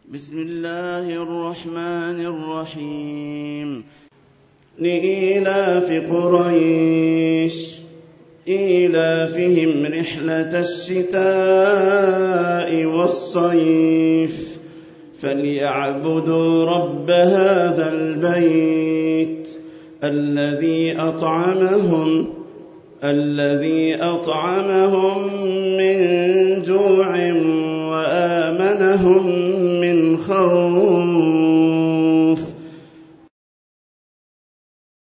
بسم الله الرحمن الرحيم لإيلاف قريش إيلافهم رحلة الشتاء والصيف فليعبدوا رب هذا البيت الذي أطعمهم من